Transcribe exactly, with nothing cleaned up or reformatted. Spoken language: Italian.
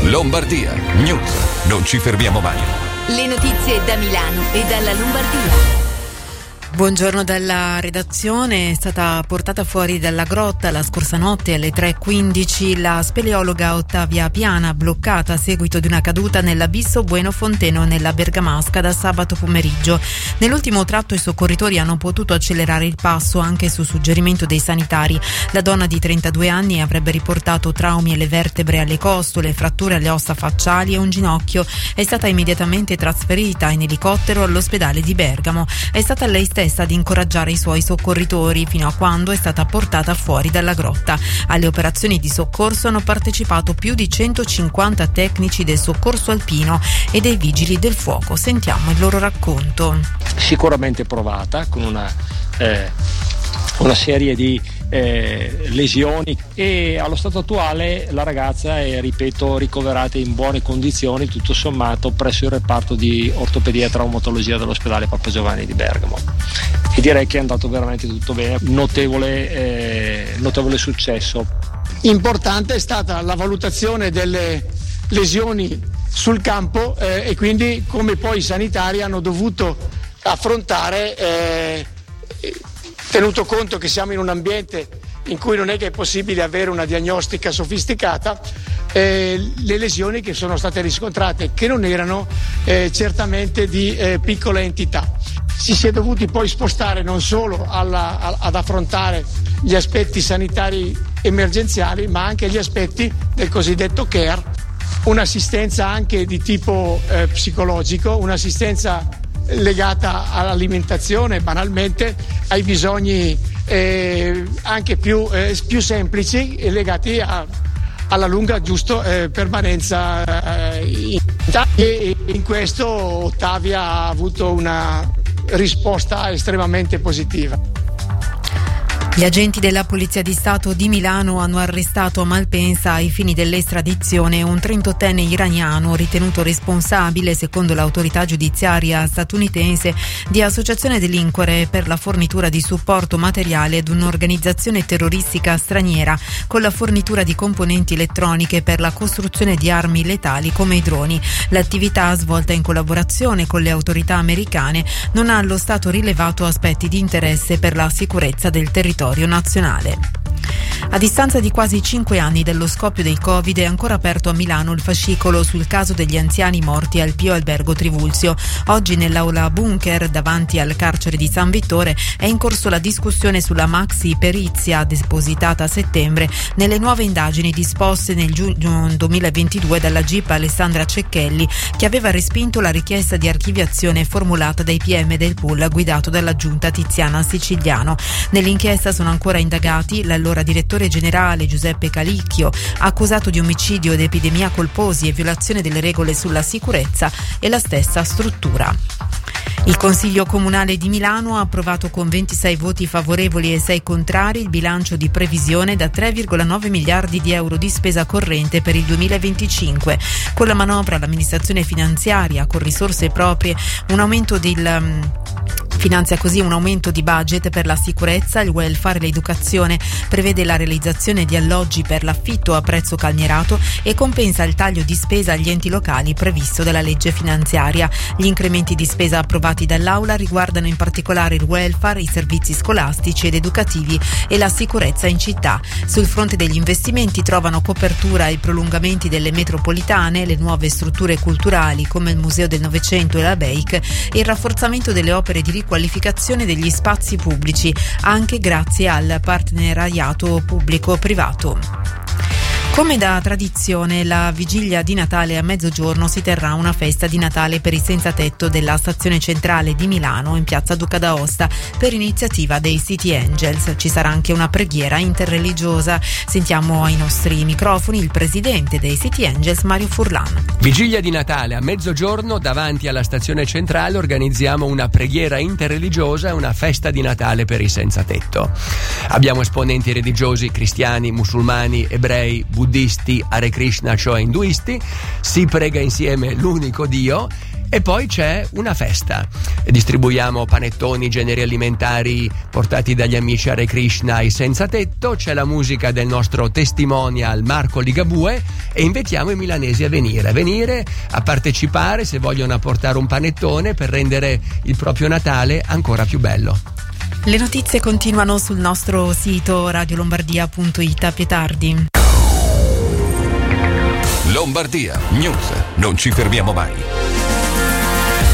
Lombardia News. Non ci fermiamo mai. Le notizie da Milano e dalla Lombardia. Buongiorno dalla redazione. È stata portata fuori dalla grotta la scorsa notte alle tre e quindici la speleologa Ottavia Piana, bloccata a seguito di una caduta nell'abisso Bueno Fonteno nella Bergamasca da sabato pomeriggio. Nell'ultimo tratto i soccorritori hanno potuto accelerare il passo anche su suggerimento dei sanitari. La donna di trentadue anni avrebbe riportato traumi alle vertebre, alle costole, fratture alle ossa facciali e un ginocchio. È stata immediatamente trasferita in elicottero all'ospedale di Bergamo. È stata lei stessa ad incoraggiare i suoi soccorritori fino a quando è stata portata fuori dalla grotta. Alle operazioni di soccorso hanno partecipato più di centocinquanta tecnici del soccorso alpino e dei vigili del fuoco. Sentiamo il loro racconto. Sicuramente provata con una, eh, una serie di eh, lesioni e allo stato attuale la ragazza è, ripeto, ricoverata in buone condizioni tutto sommato presso il reparto di ortopedia e traumatologia dell'ospedale Papa Giovanni di Bergamo, e direi che è andato veramente tutto bene. Notevole, eh, notevole successo. Importante è stata la valutazione delle lesioni sul campo eh, e quindi come poi i sanitari hanno dovuto affrontare, eh, tenuto conto che siamo in un ambiente in cui non è che è possibile avere una diagnostica sofisticata, eh, le lesioni che sono state riscontrate, che non erano eh, certamente di eh, piccola entità. Si si è dovuti poi spostare non solo alla, a, ad affrontare gli aspetti sanitari emergenziali, ma anche gli aspetti del cosiddetto care, un'assistenza anche di tipo eh, psicologico, un'assistenza legata all'alimentazione, banalmente ai bisogni eh, anche più, eh, più semplici e legati a, alla lunga giusto eh, permanenza eh, in, e in questo Ottavia ha avuto una risposta estremamente positiva. Gli agenti della Polizia di Stato di Milano hanno arrestato a Malpensa ai fini dell'estradizione un trentottenne iraniano ritenuto responsabile, secondo l'autorità giudiziaria statunitense, di associazione a delinquere per la fornitura di supporto materiale ad un'organizzazione terroristica straniera con la fornitura di componenti elettroniche per la costruzione di armi letali come i droni. L'attività, svolta in collaborazione con le autorità americane, non ha allo stato rilevato aspetti di interesse per la sicurezza del territorio nazionale. A distanza di quasi cinque anni dallo scoppio del Covid è ancora aperto a Milano il fascicolo sul caso degli anziani morti al Pio Albergo Trivulzio. Oggi nell'aula bunker davanti al carcere di San Vittore è in corso la discussione sulla maxi perizia depositata a settembre nelle nuove indagini disposte nel giugno duemilaventidue dalla G I P Alessandra Cecchelli, che aveva respinto la richiesta di archiviazione formulata dai P M del pool guidato dalla giunta Tiziana Siciliano. Nell'inchiesta sono ancora indagati l'allora direttore generale Giuseppe Calicchio, accusato di omicidio ed epidemia colposi e violazione delle regole sulla sicurezza, e la stessa struttura. Il Consiglio Comunale di Milano ha approvato con ventisei voti favorevoli e sei contrari il bilancio di previsione da tre virgola nove miliardi di euro di spesa corrente per il duemilaventicinque. Con la manovra l'amministrazione finanziaria, con risorse proprie, un aumento del... Um, Finanzia così un aumento di budget per la sicurezza, il welfare e l'educazione, prevede la realizzazione di alloggi per l'affitto a prezzo calmierato e compensa il taglio di spesa agli enti locali previsto dalla legge finanziaria. Gli incrementi di spesa approvati dall'Aula riguardano in particolare il welfare, i servizi scolastici ed educativi e la sicurezza in città. Sul fronte degli investimenti trovano copertura i prolungamenti delle metropolitane, le nuove strutture culturali come il Museo del Novecento e la B E I C e il rafforzamento delle opere di qualificazione degli spazi pubblici, anche grazie al partenariato pubblico-privato. Come da tradizione, la vigilia di Natale a mezzogiorno si terrà una festa di Natale per i senza tetto della stazione centrale di Milano in piazza Duca d'Aosta per iniziativa dei City Angels. Ci sarà anche una preghiera interreligiosa. Sentiamo ai nostri microfoni il presidente dei City Angels, Mario Furlan. Vigilia di Natale a mezzogiorno davanti alla stazione centrale organizziamo una preghiera interreligiosa e una festa di Natale per i senza tetto. Abbiamo esponenti religiosi cristiani, musulmani, ebrei, buddisti, Hare Krishna, cioè induisti. Si prega insieme l'unico Dio E poi c'è una festa. Distribuiamo panettoni, generi alimentari portati dagli amici Hare Krishna ai Senza Tetto, c'è la musica del nostro testimonial Marco Ligabue e invitiamo i milanesi a venire, a venire a partecipare se vogliono apportare un panettone per rendere il proprio Natale ancora più bello. Le notizie continuano sul nostro sito radiolombardia punto it. A più tardi. Lombardia News, non ci fermiamo mai.